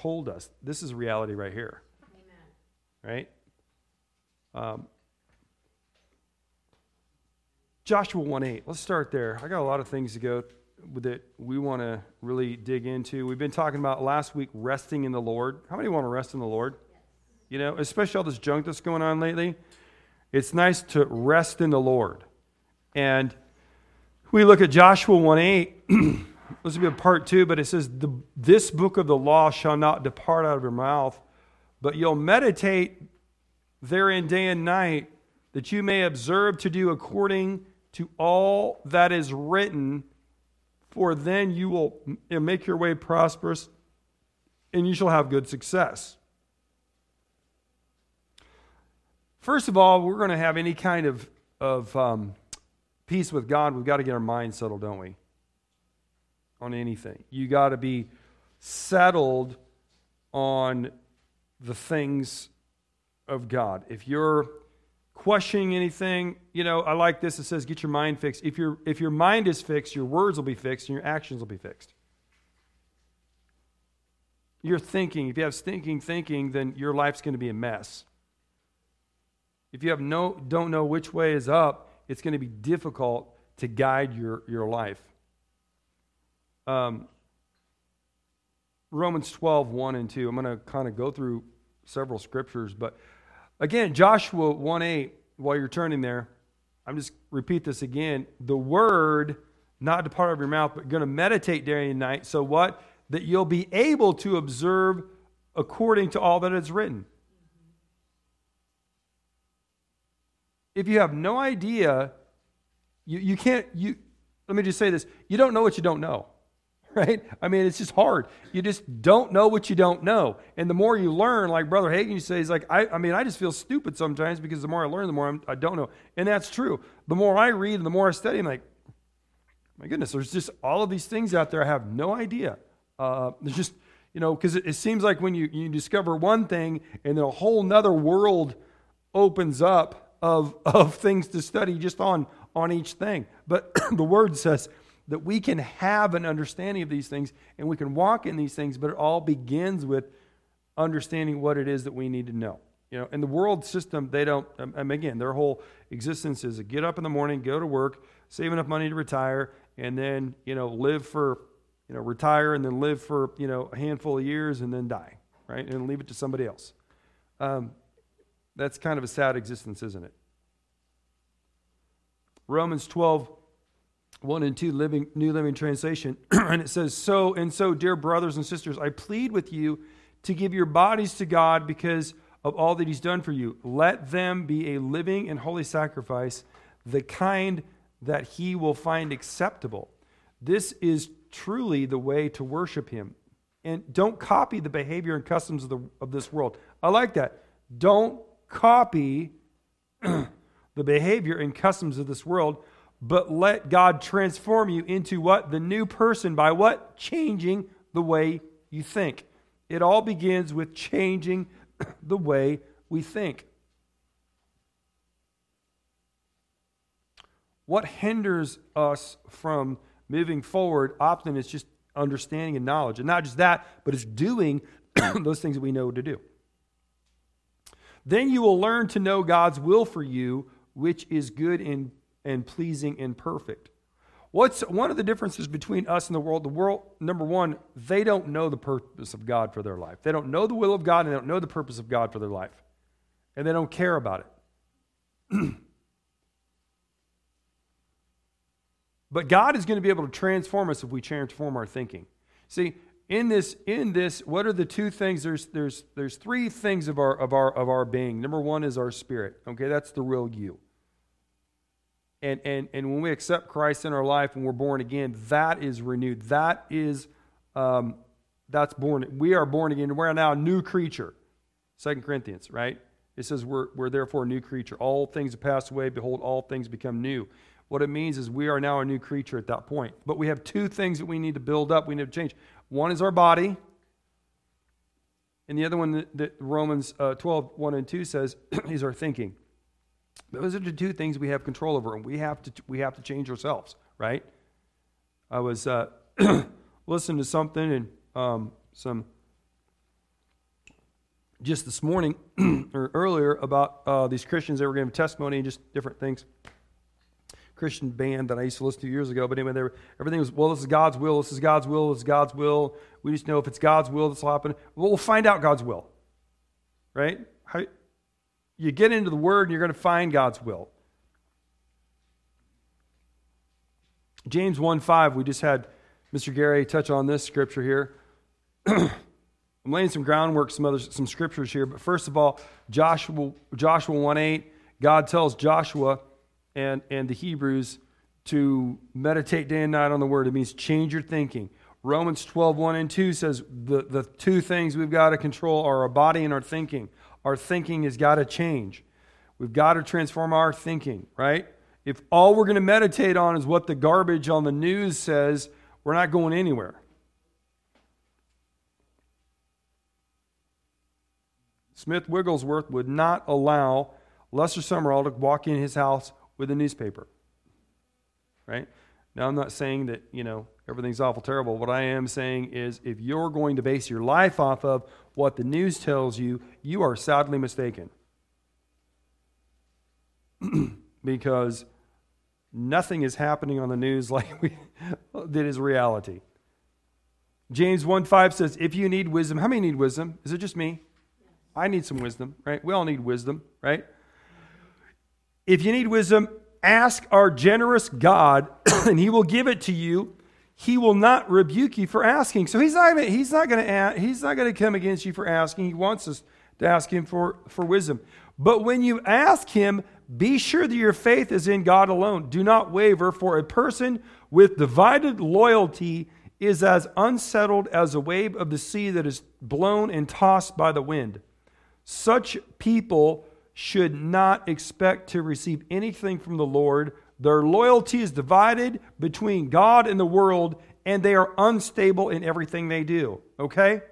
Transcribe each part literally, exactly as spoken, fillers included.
told us. This is reality right here. Amen. Right? Um, Joshua one eight. Let's start there. I got a lot of things to go that we want to really dig into. We've been talking about last week resting in the Lord. How many want to rest in the Lord? Yes. You know, especially all this junk that's going on lately. It's nice to rest in the Lord. And we look at Joshua one eight. This will be a part two, but it says, the, this book of the law shall not depart out of your mouth, but you'll meditate therein day and night, that you may observe to do according to all that is written, for then you will make your way prosperous, and you shall have good success. First of all, we're going to have any kind of, of um, peace with God, we've got to get our mind settled, don't we? On anything. You got to be settled on the things of God. If you're questioning anything, you know, I like this. It says, get your mind fixed. If your if your mind is fixed, your words will be fixed and your actions will be fixed. You're thinking. If you have stinking thinking, then your life's going to be a mess. If you have no don't know which way is up, it's going to be difficult to guide your, your life. Um, Romans twelve, one and two. I'm going to kind of go through several scriptures, but again, Joshua one eight, while you're turning there, I'm just repeat this again. The word, not depart out of your mouth, but going to meditate day and night. So what? That you'll be able to observe according to all that is written. If you have no idea, you, you can't, you, let me just say this, you don't know what you don't know. Right? I mean, it's just hard. You just don't know what you don't know. And the more you learn, like Brother Hagin, you say, he's like, I, I mean, I just feel stupid sometimes because the more I learn, the more I'm, I don't know. And that's true. The more I read and the more I study, I'm like, my goodness, there's just all of these things out there I have no idea. Uh, there's just, you know, because it, it seems like when you, you discover one thing and then a whole nother world opens up of, of things to study just on, on each thing. But the Word says that we can have an understanding of these things and we can walk in these things, but it all begins with understanding what it is that we need to know. You know, in the world system, they don't, um, again, their whole existence is to get up in the morning, go to work, save enough money to retire, and then, you know, live for, you know, retire and then live for, you know, a handful of years and then die, right? And leave it to somebody else. Um, that's kind of a sad existence, isn't it? Romans twelve, one and two, living, New Living Translation, and it says, so and so, dear brothers and sisters, I plead with you to give your bodies to God because of all that He's done for you. Let them be a living and holy sacrifice, the kind that He will find acceptable. This is truly the way to worship Him. And don't copy the behavior and customs of, the, of this world. I like that. Don't copy the behavior and customs of this world, but let God transform you into what? The new person by what? Changing the way you think. It all begins with changing the way we think. What hinders us from moving forward often is just understanding and knowledge. And not just that, but it's doing those things that we know to do. Then you will learn to know God's will for you, which is good and and pleasing and perfect. What's one of the differences between us and the world? The world, number one, they don't know the purpose of God for their life. They don't know the will of God and they don't know the purpose of God for their life. And they don't care about it. But God is going to be able to transform us if we transform our thinking. See, in this, in this, what are the two things? There's there's there's three things of our of our of our being. Number one is our spirit. Okay, that's the real you. And, and and when we accept Christ in our life and we're born again, that is renewed. That is, um, that's born. We are born again. We're now a new creature. Second Corinthians, right? It says we're, we're therefore a new creature. All things have passed away. Behold, all things become new. What it means is we are now a new creature at that point. But we have two things that we need to build up. We need to change. One is our body. And the other one that, that Romans uh, twelve, one and two says is our thinking. Those are the two things we have control over, and we have to we have to change ourselves, right? I was uh, listening to something, and um, some just this morning or earlier about uh, these Christians that were giving testimony and just different things. Christian band that I used to listen to years ago, but anyway, they were, everything was, well, this is God's will, this is God's will, this is God's will. We just know if it's God's will, this will happen. Well, we'll find out God's will, right? How, you get into the Word and you're going to find God's will. James one five, we just had Mister Gary touch on this scripture here. I'm laying some groundwork, some other some scriptures here, but first of all, Joshua Joshua one eight, God tells Joshua and, and the Hebrews to meditate day and night on the Word. It means change your thinking. Romans twelve one and two says the, the two things we've got to control are our body and our thinking. Our thinking has got to change. We've got to transform our thinking, right? If all we're going to meditate on is what the garbage on the news says, we're not going anywhere. Smith Wigglesworth would not allow Lester Summerall to walk in his house with a newspaper. Right? Now, I'm not saying that, you know, everything's awful terrible. What I am saying is if you're going to base your life off of what the news tells you, you are sadly mistaken. Because nothing is happening on the news like we, that is reality. James one five says, if you need wisdom, how many need wisdom? Is it just me? I need some wisdom, right? We all need wisdom, right? If you need wisdom, ask our generous God, and He will give it to you. He will not rebuke you for asking. So He's not He's not going to He's not going to come against you for asking. He wants us to ask Him for, for wisdom. But when you ask Him, be sure that your faith is in God alone. Do not waver, for a person with divided loyalty is as unsettled as a wave of the sea that is blown and tossed by the wind. Such people should not expect to receive anything from the Lord. Their loyalty is divided between God and the world, and they are unstable in everything they do. Okay?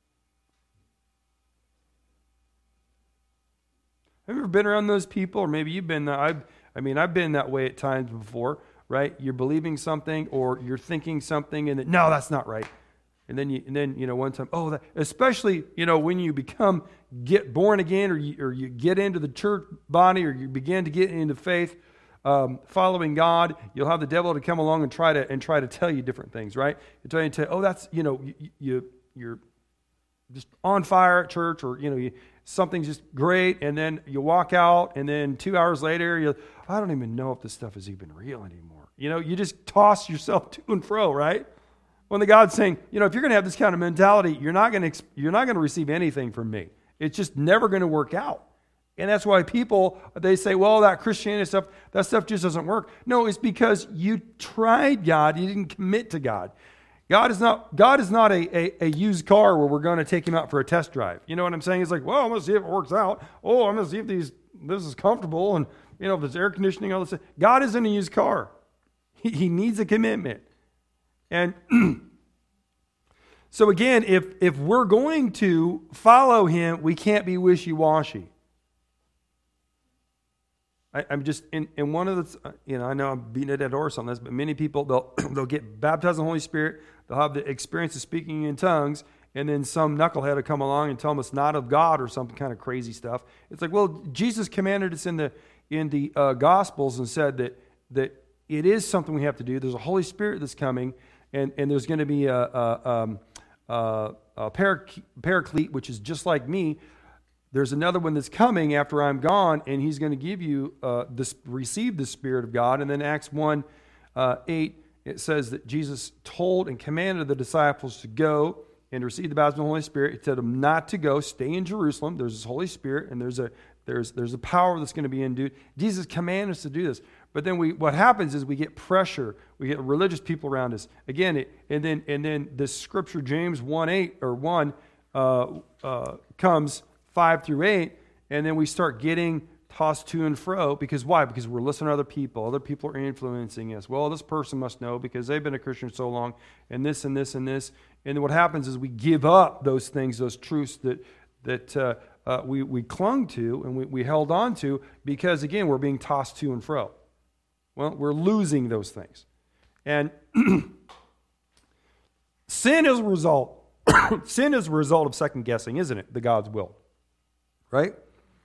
Have you ever been around those people? Or maybe you've been that. I've, I mean, I've been that way at times before, right? You're believing something or you're thinking something, and then, no, that's not right. And then, you, and then you know, one time, oh, that, especially, you know, when you become, get born again, or you, or you get into the church body, or you begin to get into faith, um, following God, you'll have the devil to come along and try to and try to tell you different things, right? You tell you, tell, oh, that's, you know, you, you you're just on fire at church, or you know, you, something's just great, and then you walk out, and then two hours later, you, I don't even know if this stuff is even real anymore. You know, you just toss yourself to and fro, right? When the God's saying, you know, if you're going to have this kind of mentality, you're not going to you're not going to receive anything from me. It's just never going to work out. And that's why people, they say, well, that Christianity stuff, that stuff just doesn't work. No, it's because you tried God, you didn't commit to God. God is not God is not a, a, a used car where we're going to take him out for a test drive. You know what I'm saying? It's like, well, I'm going to see if it works out. Oh, I'm going to see if these this is comfortable, and you know, if there's air conditioning, all this. God isn't a used car. He, he needs a commitment. And so again, if if we're going to follow him, we can't be wishy-washy. I, I'm just in, in one of the, you know, I know I'm beating a dead horse on this, but many people, they'll they'll get baptized in the Holy Spirit, they'll have the experience of speaking in tongues, and then some knucklehead will come along and tell them it's not of God or some kind of crazy stuff. It's like, well, Jesus commanded us in the in the uh, Gospels and said that that it is something we have to do. There's a Holy Spirit that's coming. And, and there's going to be a, a, um, a, a paraclete, which is just like me. There's another one that's coming after I'm gone, and he's going to give you uh, this, receive the Spirit of God. And then Acts one, uh, eight, it says that Jesus told and commanded the disciples to go and receive the baptism of the Holy Spirit. He told them not to go, stay in Jerusalem. There's this Holy Spirit, and there's a there's there's a power that's going to be endued. Jesus commanded us to do this. But then we, what happens is we get pressure. We get religious people around us. Again, it, and then and then this scripture, James one eight or one, uh, uh, comes five through eight, and then we start getting tossed to and fro. Because why? Because we're listening to other people. Other people are influencing us. Well, this person must know because they've been a Christian so long, and this and this and this. And then what happens is we give up those things, those truths that that uh, uh, we we clung to and we, we held on to because again we're being tossed to and fro. Well, we're losing those things. And sin is a result. Sin is a result of second guessing, isn't it? The God's will. right?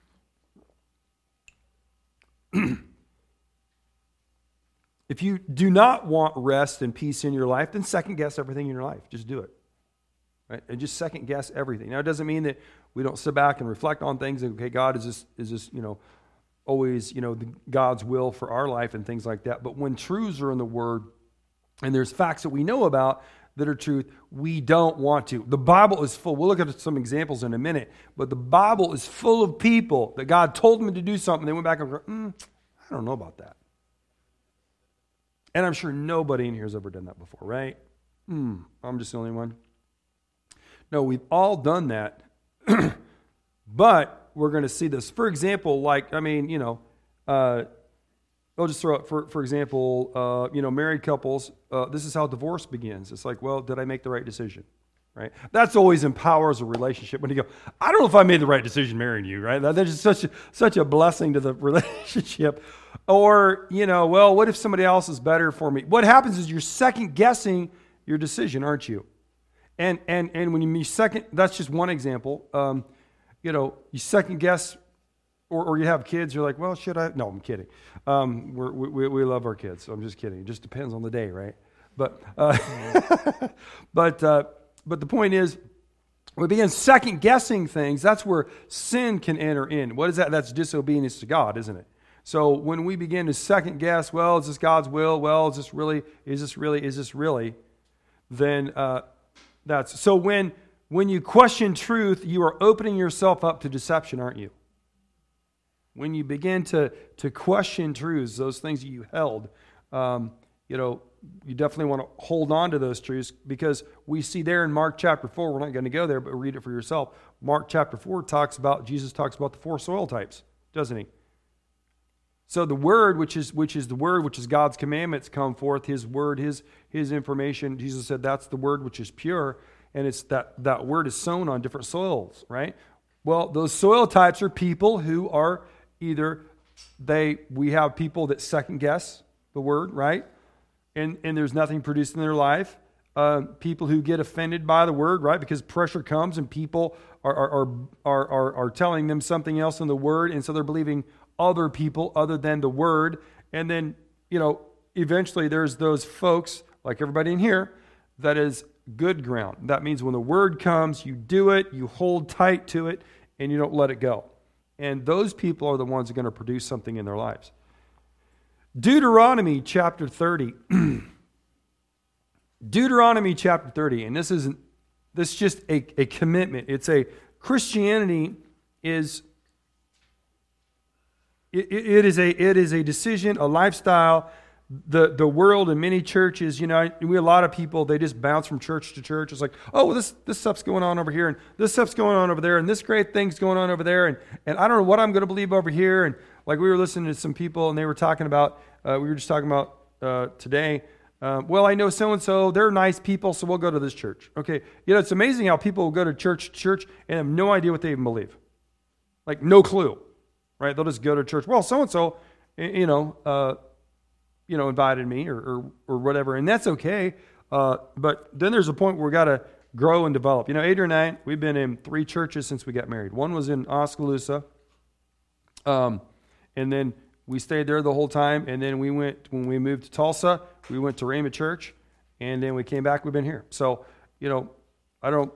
If you do not want rest and peace in your life, then second guess everything in your life. Just do it. Right? And just second guess everything. Now, it doesn't mean that we don't sit back and reflect on things. And, okay, God, is this, is this, you know, always, you know, the, God's will for our life and things like that. But when truths are in the Word and there's facts that we know about that are truth, we don't want to. The Bible is full. We'll look at some examples in a minute. But the Bible is full of people that God told them to do something. They went back and go, mm, I don't know about that. And I'm sure nobody in here has ever done that before, right? Mm, I'm just the only one. No, we've all done that. But we're going to see this. For example, like, I mean, you know, uh, I'll just throw it, for, for example, uh, you know, married couples, uh, this is how divorce begins. It's like, well, did I make the right decision? Right? That's always empowers a relationship when you go, I don't know if I made the right decision marrying you, right? That, that's just such a, such a blessing to the relationship. Or, you know, well, what if somebody else is better for me? What happens is you're second guessing your decision, aren't you? And and and when you second, that's just one example. Um, you know, you second guess, or, or you have kids, you're like, well, should I? No, I'm kidding. Um, we're, we we love our kids, so I'm just kidding. It just depends on the day, right? But uh, but uh, but the point is, we begin second guessing things. That's where sin can enter in. What is that? That's disobedience to God, isn't it? So when we begin to second guess, well, is this God's will? Well, is this really? Is this really? Is this really? Then uh, that's so. When when you question truth, you are opening yourself up to deception, aren't you? When you begin to to question truths, those things that you held, um, you know, you definitely want to hold on to those truths, because we see there in Mark chapter four. We're not going to go there, but read it for yourself. Mark chapter four talks about Jesus talks about the four soil types, doesn't he? So the word, which is which is the word, which is God's commandments, come forth. His word, His His information. Jesus said that's the word which is pure, and it's that that word is sown on different soils, right? Well, those soil types are people who are either they we have people that second guess the word, right? And and there's nothing produced in their life. Uh, people who get offended by the word, right? Because pressure comes and people are are are are, are telling them something else in the word, and so they're believing other people other than the word. And then, you know, eventually there's those folks, like everybody in here, that is good ground. That means when the word comes, you do it, you hold tight to it, and you don't let it go. And those people are the ones who are going to produce something in their lives. Deuteronomy chapter thirty. Deuteronomy chapter thirty, and this isn't, this is just a, a commitment. It's a, Christianity is, it, it is a it is a decision, a lifestyle. The the world and many churches, you know, we a lot of people, they just bounce from church to church. It's like, oh, well, this this stuff's going on over here, and this stuff's going on over there, and this great thing's going on over there, and and I don't know what I'm going to believe over here. And like we were listening to some people, and they were talking about, uh, we were just talking about uh, today. Um, well, I know so and so, they're nice people, so we'll go to this church. Okay, you know, it's amazing how people will go to church church and have no idea what they even believe, like no clue, right? They'll just go to church. Well, so and so, you know. Uh, you know, invited me or, or, or whatever. And that's okay. Uh, but then there's a point where we got to grow and develop. You know, Adrian and I, we've been in three churches since we got married. One was in Oskaloosa. Um, and then we stayed there the whole time. And then we went, when we moved to Tulsa, we went to Rhema Church. And then we came back, we've been here. So, you know, I don't,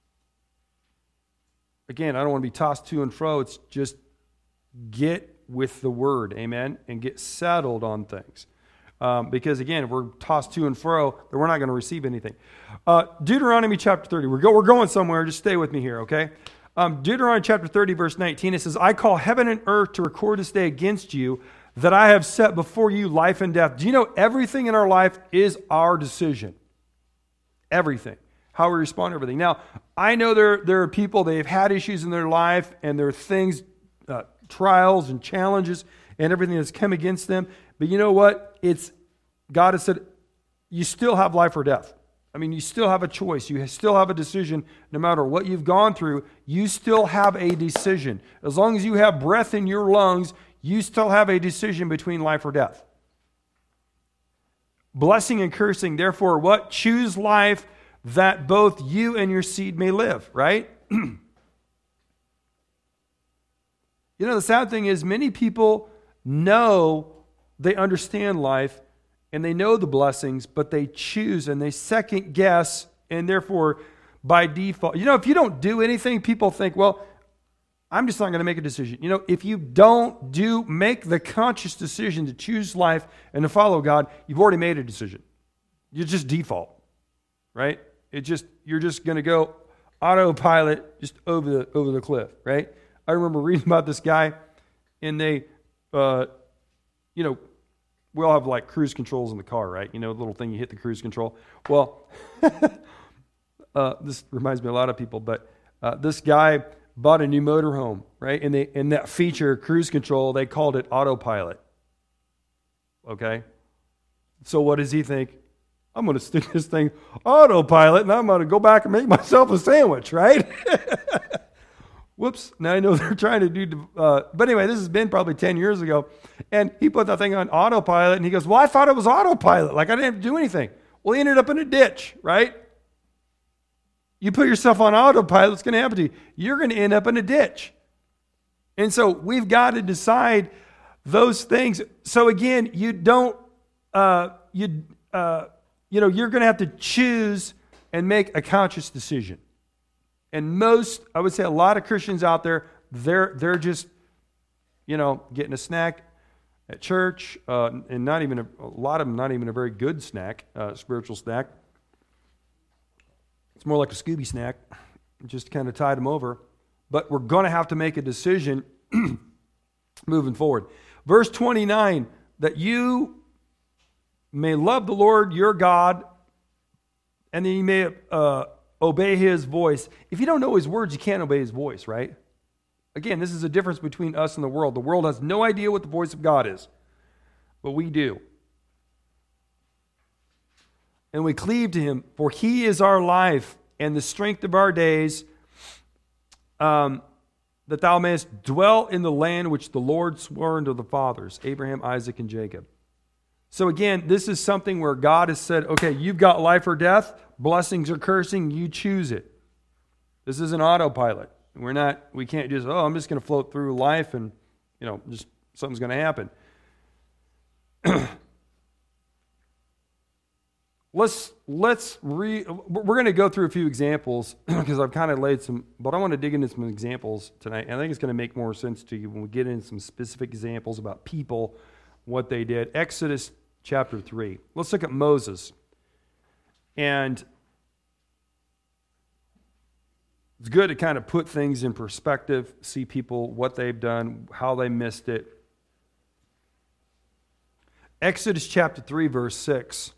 again, I don't want to be tossed to and fro. It's just get with the word, amen, and get settled on things. Um, because again, if we're tossed to and fro, then we're not going to receive anything. Uh, Deuteronomy chapter thirty. We're, go, we're going somewhere. Just stay with me here, okay? Um, Deuteronomy chapter thirty, verse nineteen. It says, I call heaven and earth to record this day against you, that I have set before you life and death. Do you know everything in our life is our decision? Everything. How we respond to everything. Now, I know there, there are people, they've had issues in their life, and there are things, uh, trials and challenges and everything that's come against them. But you know what? It's God has said, you still have life or death. I mean, you still have a choice. You still have a decision. No matter what you've gone through, you still have a decision. As long as you have breath in your lungs, you still have a decision between life or death. Blessing and cursing, therefore, what? Choose life that both you and your seed may live, right? You know, the sad thing is many people know they understand life and they know the blessings, but they choose and they second guess, and therefore by default, you know, if you don't do anything, people think, well, I'm just not going to make a decision. You know, if you don't do, make the conscious decision to choose life and to follow God, you've already made a decision. You just default, right? It just, you're just going to go autopilot just over the, over the cliff, right? I remember reading about this guy, and they, uh, you know, we all have like cruise controls in the car, right? You know, the little thing you hit the cruise control. Well, uh, this reminds me of a lot of people, but uh, this guy bought a new motorhome, right? And they, and that feature, cruise control, they called it autopilot. Okay? So what does he think? I'm going to stick this thing autopilot, and I'm going to go back and make myself a sandwich, right? Whoops. Now I know they're trying to do, uh, but anyway, this has been probably ten years ago. And he put that thing on autopilot, and he goes, well, I thought it was autopilot. Like I didn't have to do anything. Well, he ended up in a ditch, right? You put yourself on autopilot, what's going to happen to you? You're going to end up in a ditch. And so we've got to decide those things. So again, you don't, uh, you, uh, you know, you're going to have to choose and make a conscious decision. And most, I would say a lot of Christians out there, they're they're just, you know, getting a snack at church, uh, and not even, a, a lot of them not even a very good snack, uh, spiritual snack. It's more like a Scooby snack, just kind of tide them over. But we're going to have to make a decision moving forward. Verse twenty-nine, that you may love the Lord your God, and that you may uh, obey his voice. If you don't know his words, you can't obey his voice, right? Again, this is a difference between us and the world. The world has no idea what the voice of God is, but we do. And we cleave to him, for he is our life and the strength of our days, um, that thou mayest dwell in the land which the Lord swore unto the fathers, Abraham, Isaac, and Jacob. So again, this is something where God has said, okay, you've got life or death, blessings or cursing, you choose it. This is an autopilot. We're not, we can't just, oh, I'm just going to float through life and, you know, just something's going to happen. Let's let's re. We're going to go through a few examples because I've kind of laid some, but I want to dig into some examples tonight. And I think it's going to make more sense to you when we get into some specific examples about people, what they did. Exodus chapter three. Let's look at Moses. And it's good to kind of put things in perspective, see people, what they've done, how they missed it. Exodus chapter three, verse six.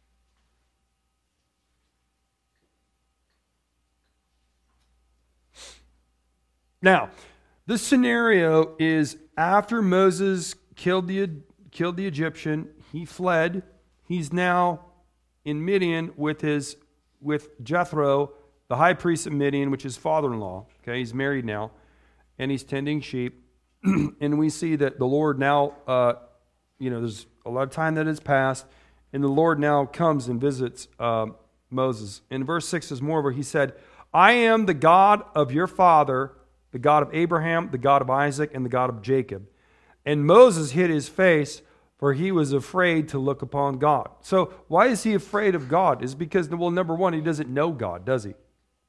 Now, this scenario is after Moses killed the, killed the Egyptian. He fled. He's now in Midian with his with Jethro, the high priest of Midian, which is his father-in-law. Okay, he's married now, and he's tending sheep. And we see that the Lord now, uh, you know, there's a lot of time that has passed, and the Lord now comes and visits uh, Moses. In verse six is moreover, he said, I am the God of your father, the God of Abraham, the God of Isaac, and the God of Jacob. And Moses hid his face, for he was afraid to look upon God. So why is he afraid of God? Is because, well, number one, he doesn't know God, does he?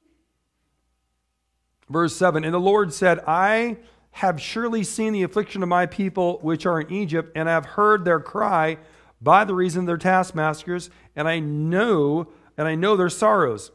Verse seven, and the Lord said, I have surely seen the affliction of my people which are in Egypt, and I have heard their cry by the reason of their taskmasters, and I know, and I know their sorrows.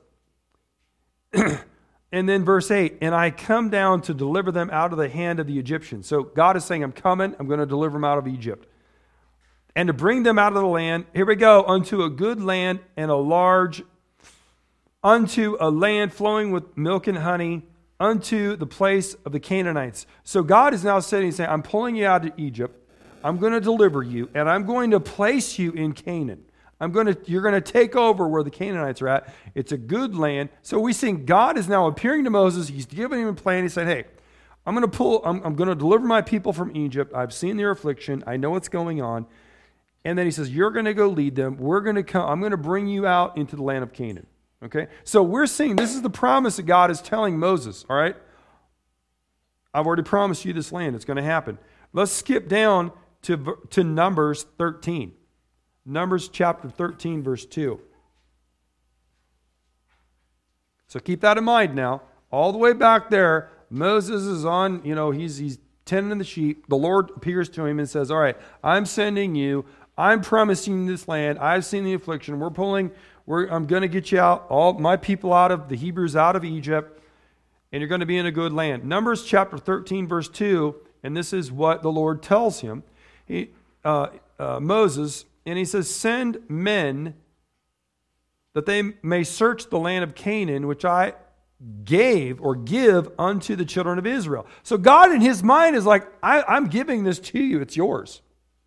And then verse eight, and I come down to deliver them out of the hand of the Egyptians. So God is saying, I'm coming, I'm going to deliver them out of Egypt. And to bring them out of the land, here we go, unto a good land and a large, unto a land flowing with milk and honey, unto the place of the Canaanites. So God is now sitting and saying, I'm pulling you out of Egypt, I'm going to deliver you, and I'm going to place you in Canaan. I'm going to, you're going to take over where the Canaanites are at. It's a good land. So we see God is now appearing to Moses. He's giving him a plan. He said, hey, I'm going to pull, I'm, I'm going to deliver my people from Egypt. I've seen their affliction. I know what's going on. And then he says, you're going to go lead them. We're going to come, I'm going to bring you out into the land of Canaan. Okay? So we're seeing, this is the promise that God is telling Moses, all right? I've already promised you this land. It's going to happen. Let's skip down to, to Numbers thirteen. Numbers chapter thirteen, verse two. So keep that in mind now. All the way back there, Moses is on, you know, he's he's tending the sheep. The Lord appears to him and says, all right, I'm sending you. I'm promising this land. I've seen the affliction. We're pulling, we're, I'm going to get you out, all my people out of, the Hebrews out of Egypt, and you're going to be in a good land. Numbers chapter thirteen, verse two, and this is what the Lord tells him. He, uh, uh, Moses, and he says, send men that they may search the land of Canaan, which I gave or give unto the children of Israel. So God in his mind is like, I, I'm giving this to you. It's yours.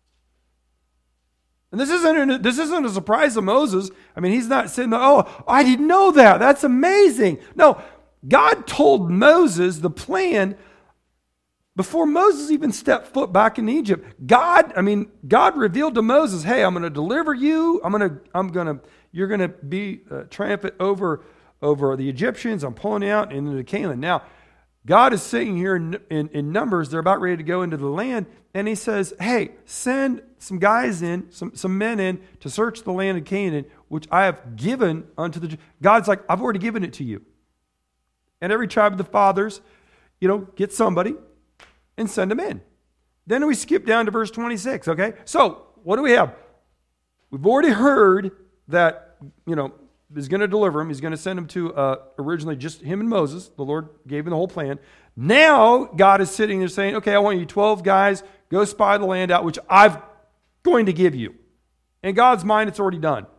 And this isn't, this isn't a surprise to Moses. I mean, he's not sitting there, oh, I didn't know that. That's amazing. No, God told Moses the plan before Moses even stepped foot back in Egypt. God, I mean, God revealed to Moses, hey, I'm going to deliver you. I'm going to, I'm going to, you're going to be uh, triumphant over, over the Egyptians. I'm pulling you out into Canaan. Now, God is sitting here in, in, in Numbers. They're about ready to go into the land. And he says, hey, send some guys in, some, some men in to search the land of Canaan, which I have given unto the... God's like, I've already given it to you. And every tribe of the fathers, you know, get somebody and send them in. Then we skip down to verse twenty-six, okay? So, what do we have? We've already heard that, you know, he's going to deliver him. He's going to send him to uh, originally just him and Moses. The Lord gave him the whole plan. Now, God is sitting there saying, okay, I want you twelve guys, go spy the land out, which I'm going to give you. In God's mind, it's already done.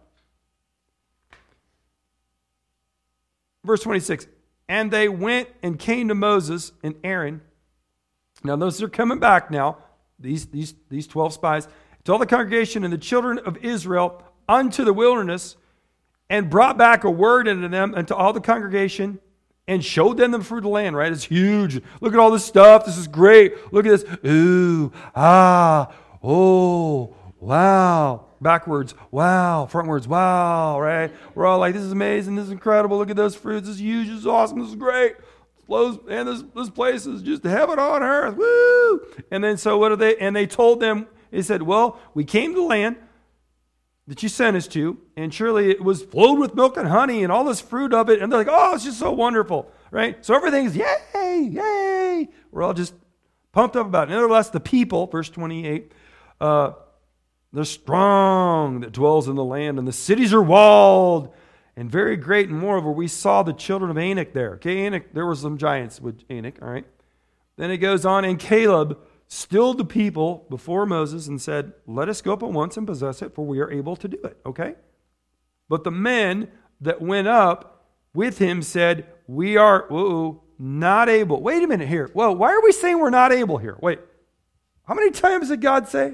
Verse twenty-six, and they went and came to Moses and Aaron. Now, those are coming back now, these, these, these twelve spies, to all the congregation and the children of Israel unto the wilderness, and brought back a word unto them and to all the congregation, and showed them the fruit of the land, right? It's huge. Look at all this stuff. This is great. Look at this. Ooh, ah, oh, wow. Backwards, wow. Frontwards, wow, right? We're all like, this is amazing. This is incredible. Look at those fruits. This is huge. This is awesome. This is great. And this, this place is just heaven on earth. Woo! And then so what are they? And they told them, they said, well, we came to the land that you sent us to, and surely it was flowed with milk and honey and all this fruit of it. And they're like, oh, it's just so wonderful, right? So everything's yay, yay. We're all just pumped up about it. Nevertheless, the people, verse twenty-eight, uh, they're strong that dwells in the land, and the cities are walled and very great. And moreover, we saw the children of Anak there. Okay, Anak, there were some giants with Anak, all right? Then it goes on, and Caleb stilled the people before Moses and said, let us go up at once and possess it, for we are able to do it, okay? But the men that went up with him said, we are whoa, not able. Wait a minute here. Well, why are we saying we're not able here? Wait, how many times did God say?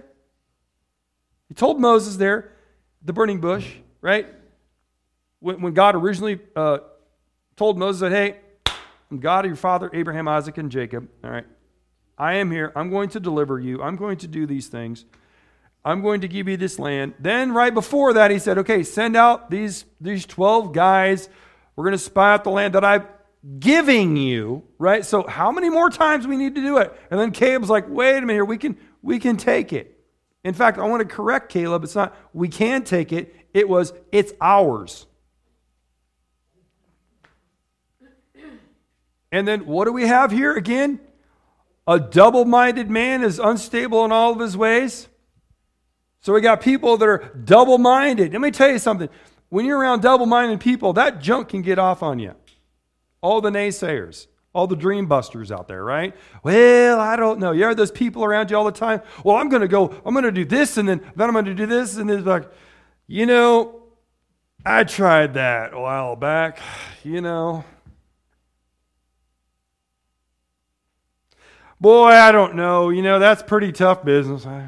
He told Moses there, the burning bush, right? When, when God originally uh, told Moses that, hey, I'm God of your father, Abraham, Isaac, and Jacob, all right? I am here. I'm going to deliver you. I'm going to do these things. I'm going to give you this land. Then right before that, he said, okay, send out these, these twelve guys. We're going to spy out the land that I'm giving you, right? So how many more times we need to do it? And then Caleb's like, wait a minute here. We can, we can take it. In fact, I want to correct Caleb. It's not we can take it. It was, it's ours. And then what do we have here again? A double-minded man is unstable in all of his ways. So we got people that are double-minded. Let me tell you something. When you're around double-minded people, that junk can get off on you. All the naysayers, all the dream busters out there, right? Well, I don't know. You have those people around you all the time. Well, I'm going to go, I'm going to do this, and then, then I'm going to do this, and then like, you know, I tried that a while back, you know. Boy, I don't know. You know, that's pretty tough business. I...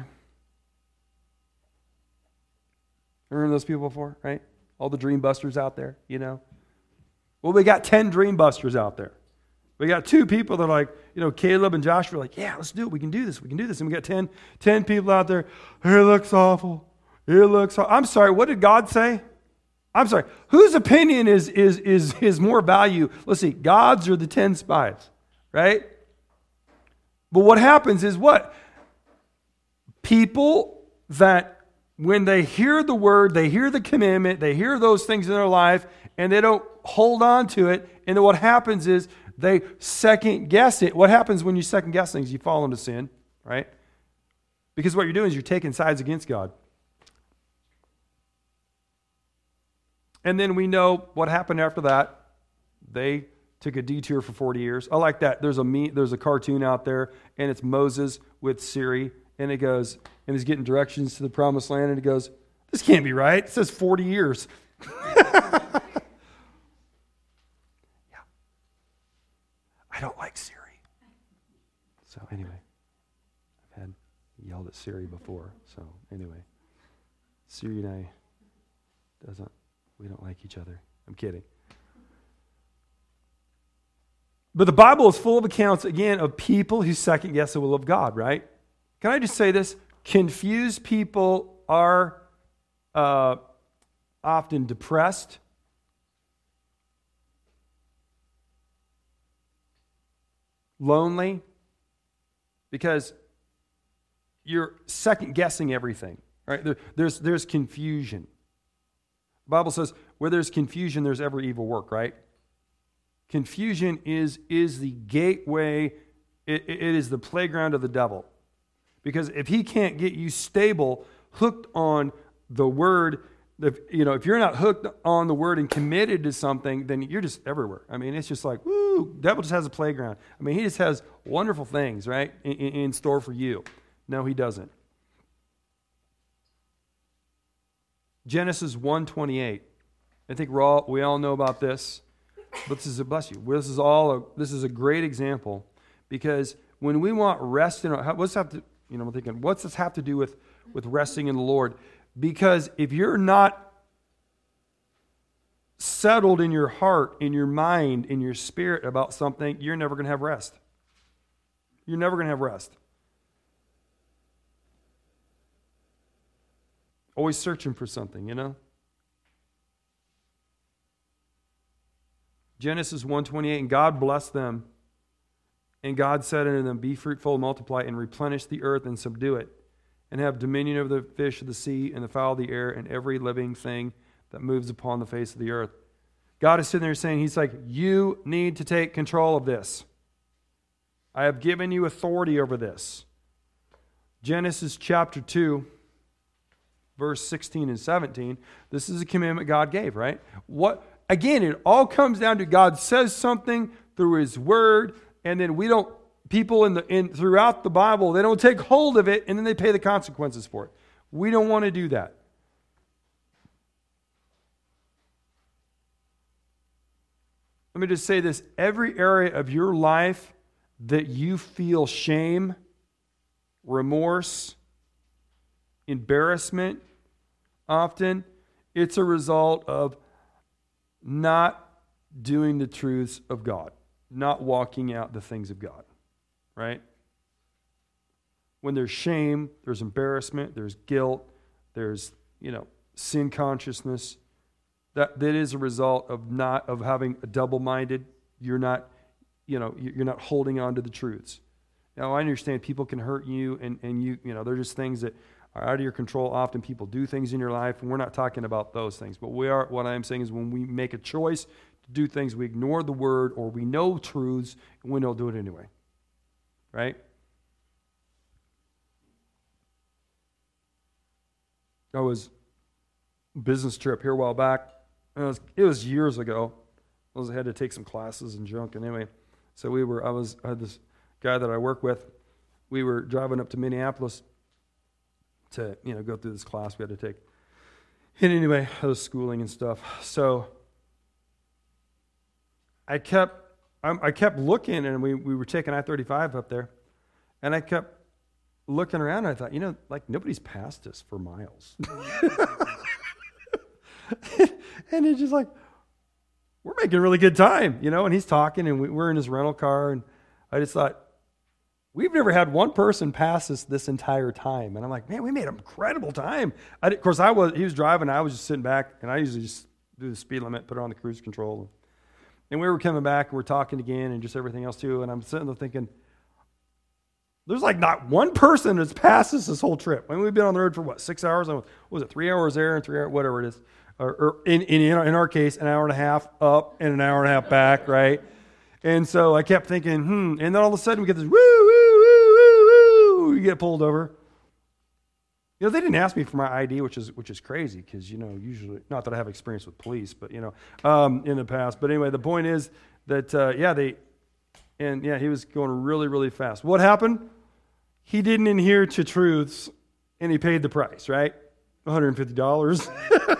Remember those people before, right? All the dream busters out there, you know. Well, we got ten dream busters out there. We got two people that are like, you know, Caleb and Joshua are like, yeah, let's do it. We can do this. We can do this. And we got ten, ten people out there. It looks awful. It looks awful. I'm sorry. What did God say? I'm sorry. Whose opinion is, is, is, is more value? Let's see. God's or the ten spies, right? But what happens is what? People that when they hear the word, they hear the commandment, they hear those things in their life, and they don't hold on to it. And then what happens is they second guess it. What happens when you second guess things? You fall into sin, right? Because what you're doing is you're taking sides against God. And then we know what happened after that. They took a detour for forty years. I like that. There's a me, there's a cartoon out there, and it's Moses with Siri, and it goes, and he's getting directions to the promised land, and it goes, this can't be right. It says forty years. Yeah. I don't like Siri. So anyway, I've had yelled at Siri before. So anyway, Siri and I doesn't, we don't like each other. I'm kidding. But the Bible is full of accounts, again, of people who second guess the will of God, right? Can I just say this? Confused people are uh, often depressed, lonely, because you're second guessing everything, right? There, there's, there's confusion. The Bible says, where there's confusion, there's every evil work, right? Confusion is, is the gateway, it, it is the playground of the devil. Because if he can't get you stable, hooked on the word, if, you know, if you're not hooked on the word and committed to something, then you're just everywhere. I mean, it's just like, woo, the devil just has a playground. I mean, he just has wonderful things, right, in, in store for you. No, he doesn't. Genesis one twenty-eight. I think we're all, we all know about this. But this is a bless you. This is all. A, this is a great example, because when we want rest in our, what's have to, you know, I'm thinking, what's this have to do with with resting in the Lord? Because if you're not settled in your heart, in your mind, in your spirit about something, you're never going to have rest. You're never going to have rest. Always searching for something, you know. Genesis one twenty-eight, and God blessed them, and God said unto them, be fruitful, multiply, and replenish the earth, and subdue it, and have dominion over the fish of the sea, and the fowl of the air, and every living thing that moves upon the face of the earth. God is sitting there saying, he's like, you need to take control of this. I have given you authority over this. Genesis chapter two, verse sixteen and seventeen, this is a commandment God gave, right? What? Again, it all comes down to God says something through his word, and then we don't, people in the in throughout the Bible, they don't take hold of it, and then they pay the consequences for it. We don't want to do that. Let me just say this. Every area of your life that you feel shame, remorse, embarrassment, often, it's a result of not doing the truths of God, not walking out the things of God, right? When there's shame, there's embarrassment, there's guilt, there's, you know, sin consciousness. That that is a result of not of having a double-minded. You're not, you know, you're not holding on to the truths. Now, I understand people can hurt you, and and you, you know, they're just things that are out of your control. Often people do things in your life, and we're not talking about those things. But we are. What I'm saying is, when we make a choice to do things, we ignore the word, or we know truths, and we don't do it anyway. Right? I was business trip here a while back. It was, it was years ago. I was I had to take some classes and junk, and anyway, so we were. I was I had this guy that I work with. We were driving up to Minneapolis to, you know, go through this class we had to take. And anyway, I was schooling and stuff. So I kept I kept looking, and we, we were taking I thirty-five up there, and I kept looking around, and I thought, you know, like nobody's passed us for miles. And it's just like, we're making really good time, you know, and he's talking, and we, we're in his rental car, and I just thought, we've never had one person pass us this entire time. And I'm like, man, we made an incredible time. I did, of course, I was he was driving. I was just sitting back, and I usually just do the speed limit, put it on the cruise control. And we were coming back, and we're talking again, and just everything else too. And I'm sitting there thinking, There's like not one person that's passed us this whole trip. I mean, we've been on the road for what, six hours? What was it, three hours there and three hours, whatever it is. Or, or in, in, in our case, an hour and a half up and an hour and a half back, right? And so I kept thinking, hmm. And then all of a sudden we get this woo, woo, woo, woo, woo. You get pulled over. You know, they didn't ask me for my I D, which is which is crazy because, you know, usually, not that I have experience with police, but, you know, um, in the past. But anyway, the point is that, uh, yeah, they, and yeah, he was going really, really fast. What happened? He didn't adhere to truths, and he paid the price, right? one hundred fifty dollars.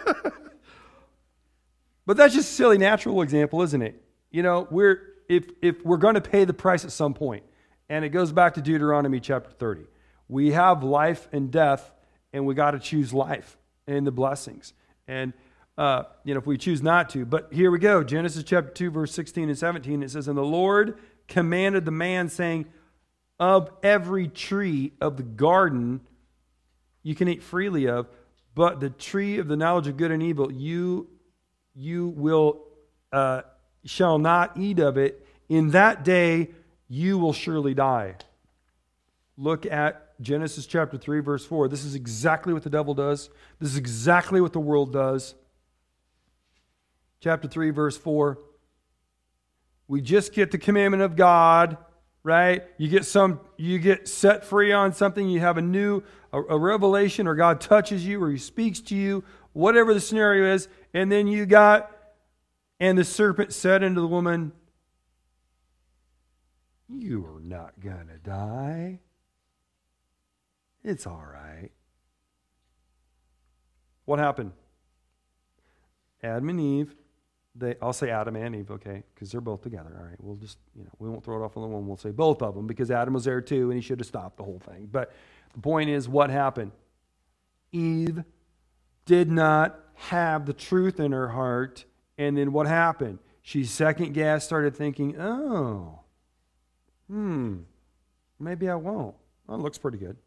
But that's just a silly natural example, isn't it? You know, we're if if we're going to pay the price at some point, and it goes back to Deuteronomy chapter thirty. We have life and death, and we got to choose life and the blessings. And uh, you know, if we choose not to, but here we go. Genesis chapter two, verse sixteen and seventeen. It says, "And the Lord commanded the man, saying, of every tree of the garden you can eat freely of, but the tree of the knowledge of good and evil you you will uh, shall not eat of it. In that day you will surely die." Look at Genesis chapter three, verse four. This is exactly what the devil does. This is exactly what the world does. Chapter three, verse four. We just get the commandment of God, right? You get some, you get set free on something. You have a new, a, a revelation, or God touches you, or He speaks to you, whatever the scenario is. And then you got, and the serpent said unto the woman, "You are not going to die. It's all right." What happened? Adam and Eve, they, I'll say Adam and Eve, okay, because they're both together. All right, we'll just, you know, we won't throw it off on the one. We'll say both of them because Adam was there too, and he should have stopped the whole thing. But the point is, what happened? Eve did not have the truth in her heart, and then what happened? She second guessed, started thinking, oh, hmm, maybe I won't. Well, it looks pretty good.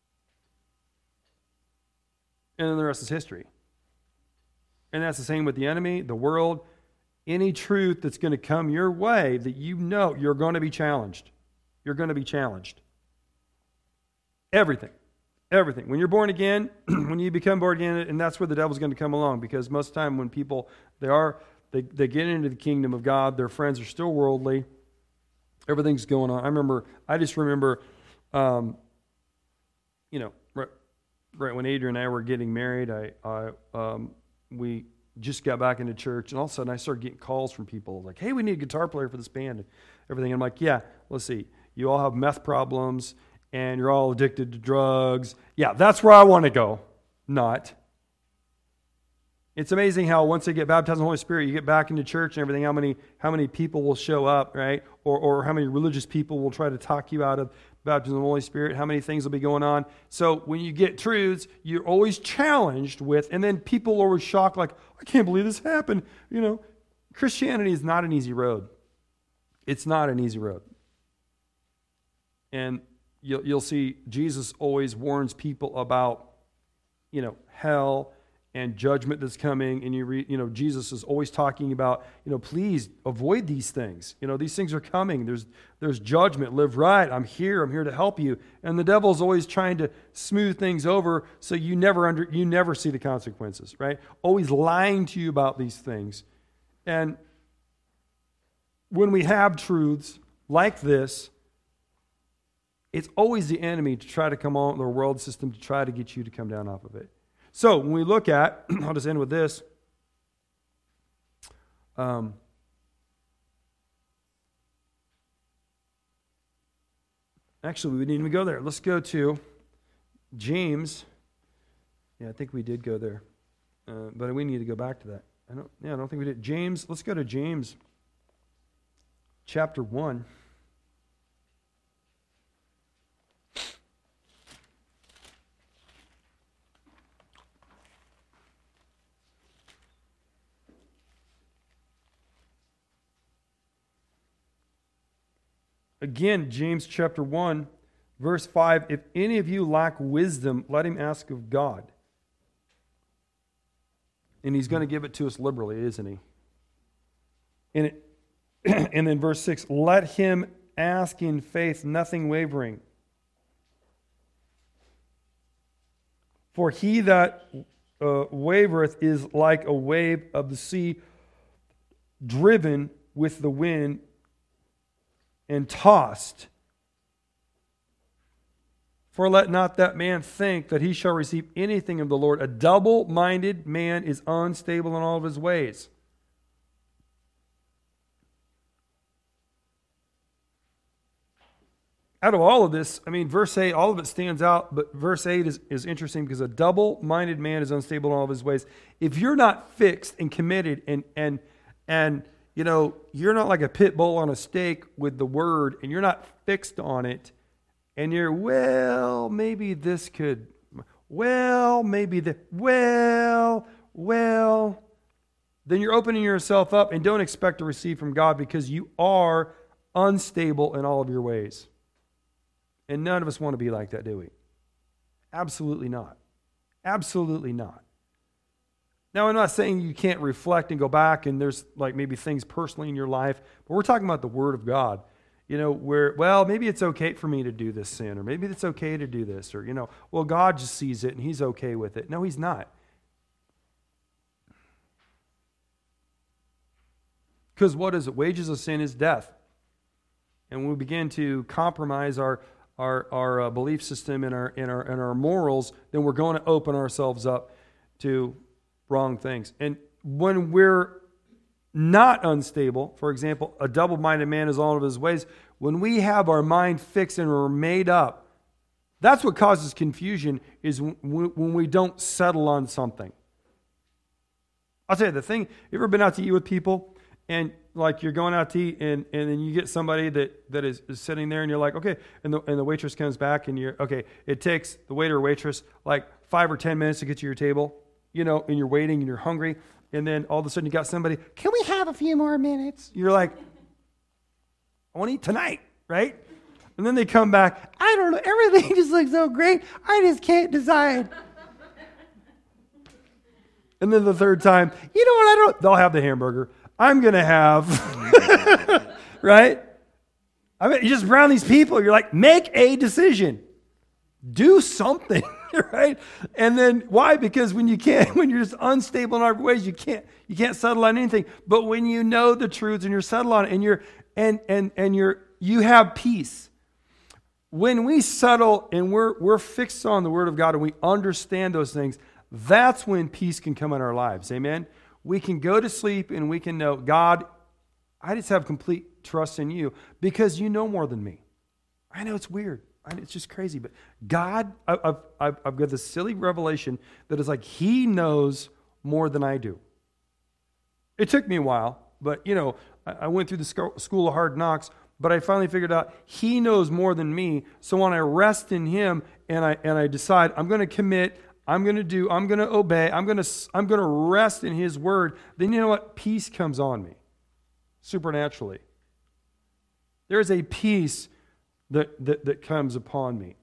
And then the rest is history. And that's the same with the enemy, the world. Any truth that's going to come your way that you know you're going to be challenged. You're going to be challenged. Everything. Everything. When you're born again, when you become born again, and that's where the devil's going to come along, because most of the time when people, they are, they, they get into the kingdom of God, their friends are still worldly. Everything's going on. I remember, I just remember, um, you know, right, right when Adrian and I were getting married, I, I um, we just got back into church, and all of a sudden I started getting calls from people like, "Hey, we need a guitar player for this band," and everything. And I'm like, "Yeah, let's see. You all have meth problems, and you're all addicted to drugs. Yeah, that's where I want to go." Not. It's amazing how once they get baptized in the Holy Spirit, you get back into church and everything, how many how many people will show up, right? Or or how many religious people will try to talk you out of baptism in the Holy Spirit, how many things will be going on. So when you get truths, you're always challenged with, and then people are always shocked, like, "I can't believe this happened." You know, Christianity is not an easy road. It's not an easy road. And you'll, you'll see Jesus always warns people about, you know, hell and judgment that's coming. And you read, you know, Jesus is always talking about, you know, please avoid these things. You know, these things are coming. There's there's judgment. Live right. I'm here. I'm here to help you. And the devil's always trying to smooth things over so you never under you never see the consequences, right? Always lying to you about these things. And when we have truths like this, it's always the enemy to try to come on the world system to try to get you to come down off of it. So when we look at, I'll just end with this. Um, actually, we didn't even go there. Let's go to James. Yeah, I think we did go there, uh, but we need to go back to that. I don't. Yeah, I don't think we did. James. Let's go to James, chapter one. Again, James chapter one, verse five, "If any of you lack wisdom, let him ask of God." And he's going to give it to us liberally, isn't he? And, it, and then verse six, "Let him ask in faith, nothing wavering." For he that uh, wavereth is like a wave of the sea, driven with the wind and tossed. For let not that man think that he shall receive anything of the Lord. A double-minded man is unstable in all of his ways. Out of all of this, I mean, verse eight, all of it stands out, but verse eight is, is interesting because a double-minded man is unstable in all of his ways. If you're not fixed and committed and, and, and you know, you're not like a pit bull on a stake with the word and you're not fixed on it, and you're, well, maybe this could, well, maybe the, well, well, then you're opening yourself up and don't expect to receive from God because you are unstable in all of your ways. And none of us want to be like that, do we? Absolutely not. Absolutely not. Now, I'm not saying you can't reflect and go back and there's like maybe things personally in your life, but we're talking about the Word of God. You know, where, well, maybe it's okay for me to do this sin, or maybe it's okay to do this, or, you know, well, God just sees it and he's okay with it. No, he's not. Because what is it? Wages of sin is death. And when we begin to compromise our our, our uh, belief system and our, and, our, and our morals, then we're going to open ourselves up to wrong things. And when we're not unstable, for example, a double-minded man is all of his ways, when we have our mind fixed and we're made up, that's what causes confusion, is when we don't settle on something. I'll tell you the thing, you ever been out to eat with people and like you're going out to eat and, and then you get somebody that, that is, is sitting there and you're like, okay, and the, and the waitress comes back and you're, okay, it takes the waiter or waitress like five or ten minutes to get to your table, you know, and you're waiting and you're hungry. And then all of a sudden you got somebody, can we have a few more minutes? You're like, I want to eat tonight, right? And then they come back, I don't know, everything just looks so great, I just can't decide. And then the third time, you know what, I don't, they'll have the hamburger. I'm going to have, right? I mean, you just around these people, you're like, make a decision. Do something. Right? And then why? Because when you can't, when you're just unstable in our ways, you can't, you can't settle on anything. But when you know the truths and you're settled on it and you're, and, and, and you're, you have peace. When we settle and we're, we're fixed on the Word of God and we understand those things, that's when peace can come in our lives. Amen. We can go to sleep and we can know, God, I just have complete trust in you because you know more than me. I know it's weird. It's just crazy, but God, I've, I've, I've got this silly revelation that is like He knows more than I do. It took me a while, but you know, I went through the school of hard knocks, but I finally figured out He knows more than me. So when I rest in Him and I and I decide I'm going to commit, I'm going to do, I'm going to obey, I'm going to I'm going to rest in His Word, then you know what? Peace comes on me, supernaturally. There is a peace That, that, that comes upon me.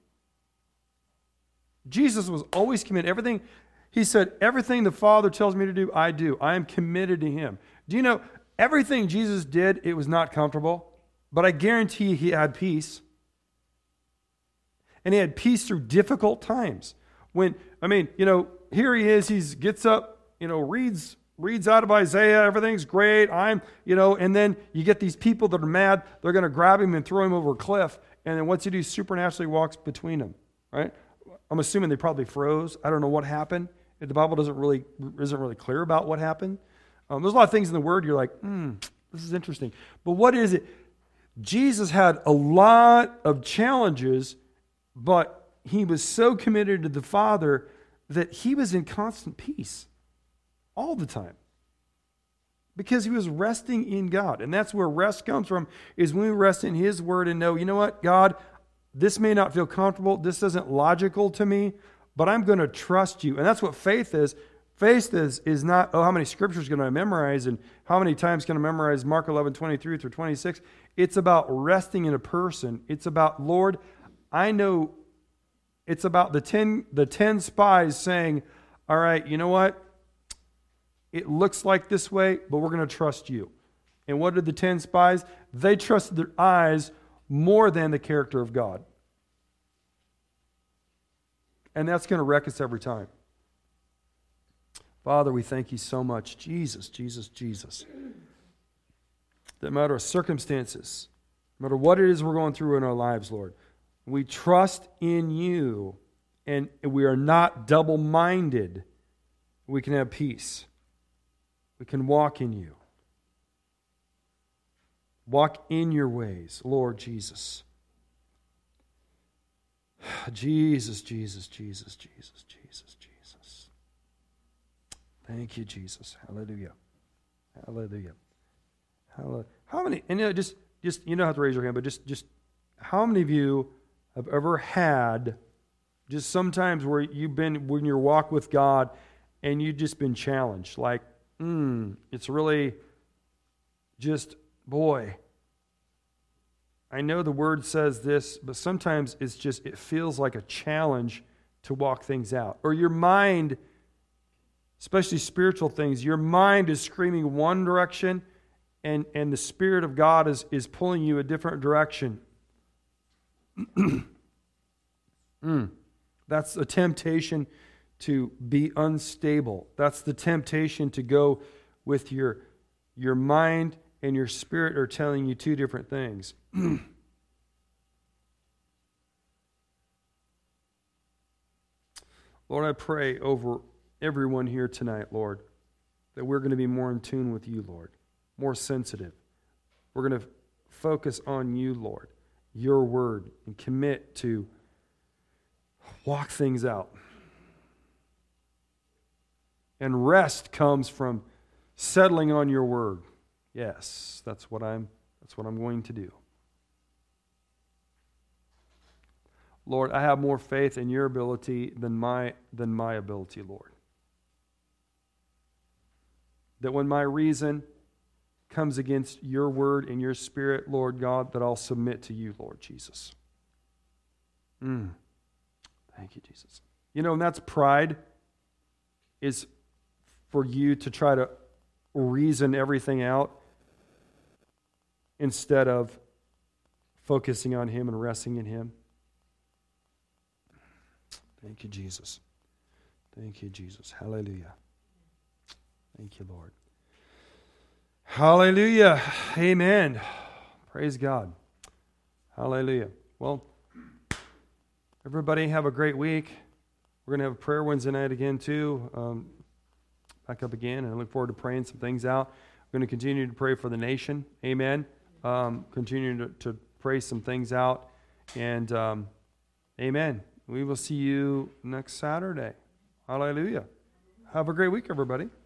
Jesus was always committed. Everything, he said, everything the Father tells me to do, I do. I am committed to Him. Do you know, everything Jesus did, it was not comfortable, but I guarantee He had peace. And He had peace through difficult times. When, I mean, you know, here He is, He gets up, you know, reads reads out of Isaiah, everything's great, I'm, you know, and then you get these people that are mad, they're going to grab Him and throw Him over a cliff. And then what's He do? Supernaturally walks between them, right? I'm assuming they probably froze. I don't know what happened. The Bible doesn't really isn't really clear about what happened. Um, there's a lot of things in the Word you're like, hmm, this is interesting. But what is it? Jesus had a lot of challenges, but He was so committed to the Father that He was in constant peace all the time. Because He was resting in God. And that's where rest comes from, is when we rest in His Word and know, you know what, God, this may not feel comfortable, this isn't logical to me, but I'm going to trust You. And that's what faith is. Faith is, is not, oh, how many scriptures can I memorize and how many times can I memorize Mark eleven, twenty-three through twenty-six. It's about resting in a person. It's about, Lord, I know, it's about the ten, the ten spies saying, all right, you know what? It looks like this way, but we're going to trust You. And what did the ten spies? They trusted their eyes more than the character of God. And that's going to wreck us every time. Father, we thank you so much. Jesus, Jesus, Jesus. That no matter circumstances, no matter what it is we're going through in our lives, Lord, we trust in you and we are not double-minded. We can have peace. We can walk in you. Walk in your ways, Lord Jesus. Jesus, Jesus, Jesus, Jesus, Jesus, Jesus. Thank you, Jesus. Hallelujah. Hallelujah. Hallelujah. How many, and you know, just, just, you don't have to raise your hand, but just, just, how many of you have ever had just sometimes where you've been, when you walk with God and you've just been challenged, like, hmm, it's really just, boy, I know the word says this, but sometimes it's just, it feels like a challenge to walk things out. Or your mind, especially spiritual things, your mind is screaming one direction and, and the Spirit of God is, is pulling you a different direction. mm. That's a temptation to be unstable. That's the temptation to go with your, your mind and your spirit are telling you two different things. Lord, I pray over everyone here tonight, Lord, that we're going to be more in tune with you, Lord, more sensitive. We're going to focus on you, Lord, your word, and commit to walk things out. And rest comes from settling on your word. Yes, that's what I'm that's what I'm going to do. Lord, I have more faith in your ability than my than my ability, Lord. That when my reason comes against your word and your spirit, Lord God, that I'll submit to you, Lord Jesus. Mm. Thank you, Jesus. You know, and that's pride, is for you to try to reason everything out instead of focusing on him and resting in him. Thank you, Jesus. Thank you, Jesus. Hallelujah. Thank you, Lord. Hallelujah. Amen. Praise God. Hallelujah. Well, everybody have a great week. We're going to have a prayer Wednesday night again, too. Um, back up again, and I look forward to praying some things out. We're going to continue to pray for the nation. Amen. Um, continue to, to pray some things out. And um, amen. We will see you next Saturday. Hallelujah. Have a great week, everybody.